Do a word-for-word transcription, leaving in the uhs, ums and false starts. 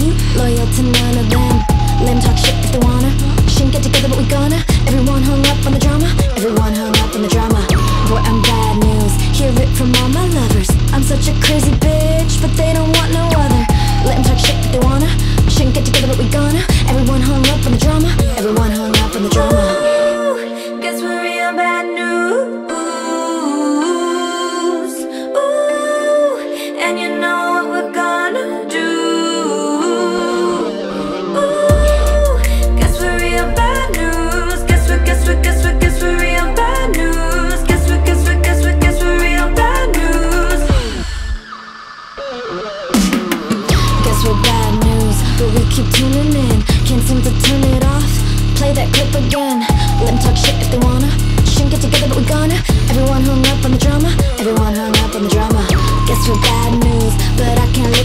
loyal to none of them. Let them talk shit if they wanna. Shouldn't get together but we gonna. Everyone hung up on the drama. Everyone hung up on the drama. Boy, I'm bad news, hear it from all my lovers. I'm such a crazy bitch, but they don't want no other. Let them talk shit if they wanna. Shouldn't get together but we gonna. Everyone hung up on the drama. Everyone hung up on the drama. Ooh, guess we're real bad news. Ooh, and you know what we're gonna do. Ooh, guess we're real bad news. Guess we, guess we, guess we, guess we're real bad news. Guess we, guess we, guess we, guess we're real bad news. Guess we're bad news, but we keep tuning in. Can't seem to turn it off. Play that clip again. Let them talk shit if they wanna. Shouldn't get together but we gonna. Everyone hung up on the drama. Everyone hung up on the drama. Guess we're bad news, but I can't